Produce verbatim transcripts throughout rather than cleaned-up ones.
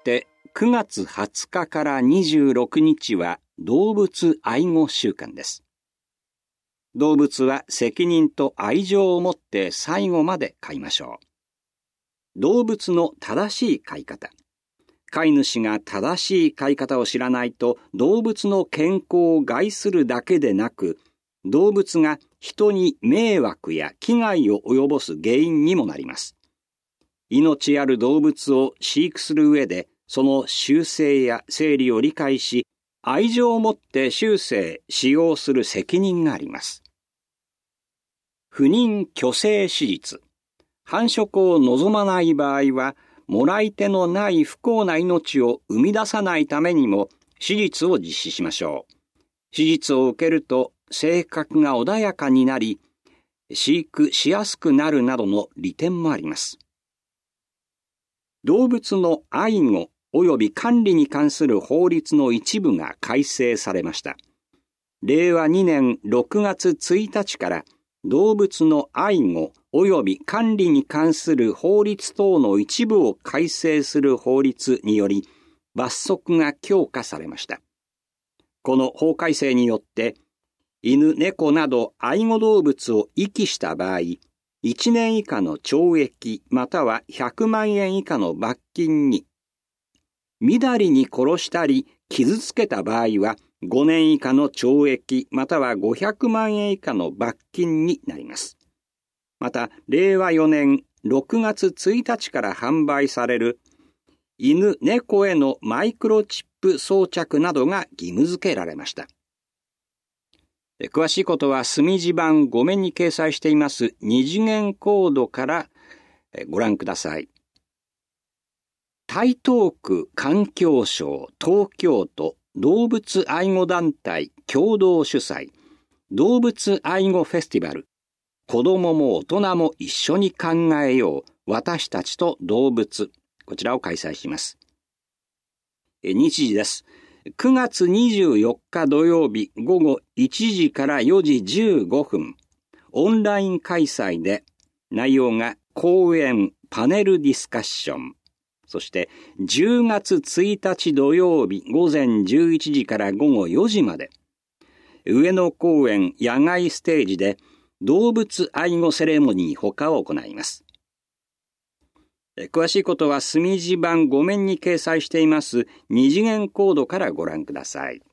てくがつはつかからにじゅうろくにちは動物愛護週間です。動物は責任と愛情を持って最後まで飼いましょう。動物の正しい飼い方。飼い主が正しい飼い方を知らないと動物の健康を害するだけでなく、動物が人に迷惑や危害を及ぼす原因にもなります。命ある動物を飼育する上で、その習性や生理を理解し、愛情を持って終生使用する責任があります。不妊去勢手術。繁殖を望まない場合は、もらい手のない不幸な命を生み出さないためにも手術を実施しましょう。手術を受けると性格が穏やかになり、飼育しやすくなるなどの利点もあります。動物の愛護及び管理に関する法律の一部が改正されました。れいわにねんろくがつついたちから動物の愛護及び管理に関する法律等の一部を改正する法律により罰則が強化されました。この法改正によって犬、猫など愛護動物を遺棄した場合、いちねん以下の懲役またはひゃくまんえん以下の罰金に、みだりに殺したり傷つけた場合はごねん以下の懲役またはごひゃくまんえん以下の罰金になります。また、れいわよねんろくがつついたちから販売される犬、猫へのマイクロチップ装着などが義務付けられました。詳しいことは墨字版ごめんに掲載しています二次元コードからご覧ください。台東区環境省東京都動物愛護団体共同主催動物愛護フェスティバル、子どもも大人も一緒に考えよう、私たちと動物、こちらを開催します。日時です。くがつにじゅうよっか土曜日ごごいちじからよじじゅうごふん、オンライン開催で内容が講演、パネルディスカッション、そしてじゅうがつついたち土曜日ごぜんじゅういちじからごごよじまで、上野公園野外ステージで動物愛護セレモニー他を行います。詳しいことは墨字版ごめんに掲載しています二次元コードからご覧ください。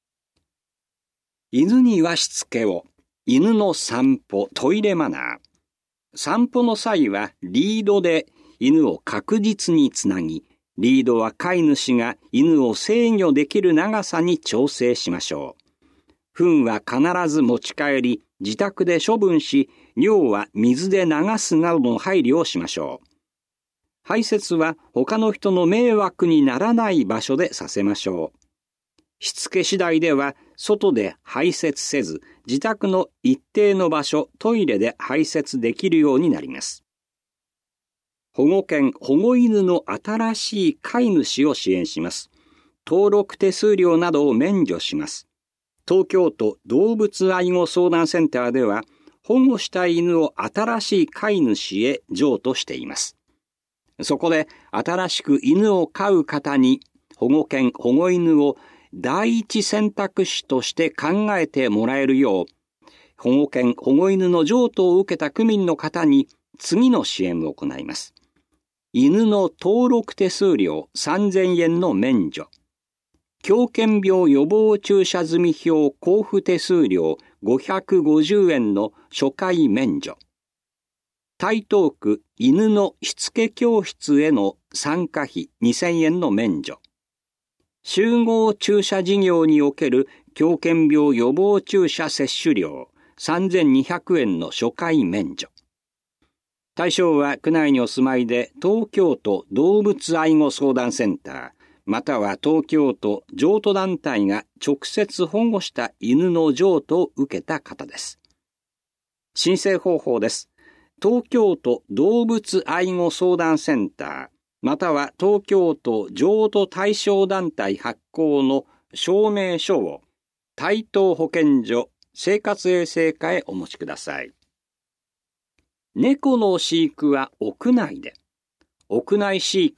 犬にはしつけを。犬の散歩、トイレマナー。散歩の際はリードで犬を確実につなぎ、リードは飼い主が犬を制御できる長さに調整しましょう。糞は必ず持ち帰り、自宅で処分し、尿は水で流すなどの配慮をしましょう。排泄は他の人の迷惑にならない場所でさせましょう。しつけ次第では外で排泄せず、自宅の一定の場所、トイレで排泄できるようになります。保護犬、保護犬の新しい飼い主を支援します。登録手数料などを免除します。東京都動物愛護相談センターでは、保護した犬を新しい飼い主へ譲渡しています。そこで新しく犬を飼う方に保護犬、保護犬を第一選択肢として考えてもらえるよう、保護犬、保護犬の譲渡を受けた区民の方に次の支援を行います。犬の登録手数料さんぜんえんの免除。狂犬病予防注射済票交付手数料ごひゃくごじゅうえんの初回免除。台東区犬のしつけ教室への参加費にせんえんの免除。集合注射事業における狂犬病予防注射接種料さんぜんにひゃくえんの初回免除。対象は区内にお住まいで東京都動物愛護相談センター、または東京都譲渡団体が直接保護した犬の譲渡を受けた方です。申請方法です。東京都動物愛護相談センター、または東京都譲渡対象団体発行の証明書を台東保健所生活衛生課へお持ちください。猫の飼育は屋内で。屋内飼育は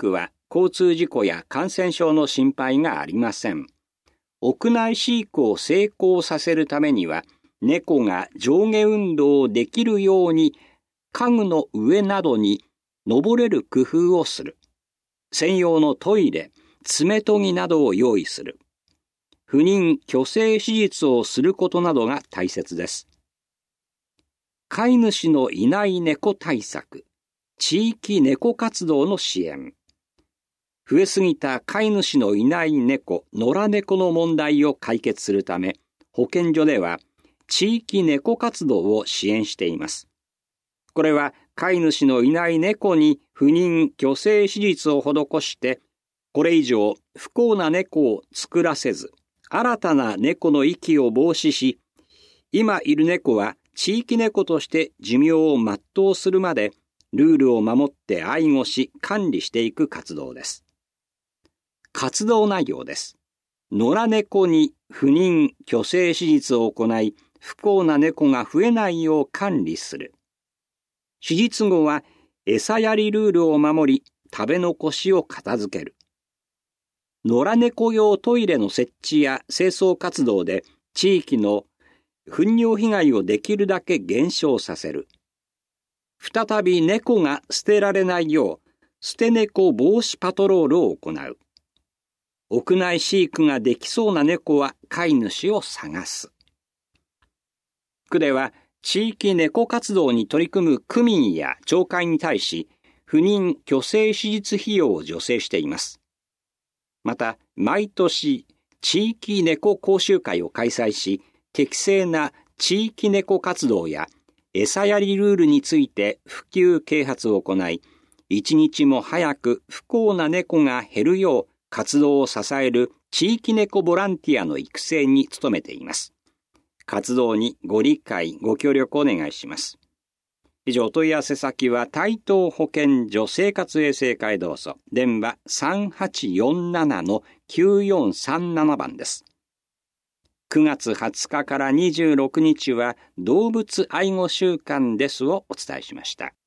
交通事故や感染症の心配がありません。屋内飼育を成功させるためには、猫が上下運動できるように家具の上などに登れる工夫をする。専用のトイレ、爪研ぎなどを用意する。不妊・去勢手術をすることなどが大切です。飼い主のいない猫対策、地域猫活動の支援。増えすぎた飼い主のいない猫、野良猫の問題を解決するため、保健所では地域猫活動を支援しています。これは飼い主のいない猫に不妊・去勢手術を施して、これ以上不幸な猫を作らせず、新たな猫の息を防止し、今いる猫は地域猫として寿命を全うするまで、ルールを守って愛護し管理していく活動です。活動内容です。野良猫に不妊・去勢手術を行い、不幸な猫が増えないよう管理する。手術後は餌やりルールを守り、食べ残しを片付ける。野良猫用トイレの設置や清掃活動で地域の糞尿被害をできるだけ減少させる。再び猫が捨てられないよう、捨て猫防止パトロールを行う。屋内飼育ができそうな猫は飼い主を探す。区では地域猫活動に取り組む区民や町会に対し、不妊・去勢手術費用を助成しています。また、毎年地域猫講習会を開催し、適正な地域猫活動や餌やりルールについて普及啓発を行い、一日も早く不幸な猫が減るよう活動を支える地域猫ボランティアの育成に努めています。活動にご理解、ご協力お願いします。以上、お問い合わせ先は台東保健所生活衛生会どうぞ。電話 さんはちよんななのきゅうよんさんなな 番です。くがつはつかからにじゅうろくにちは動物愛護週間ですをお伝えしました。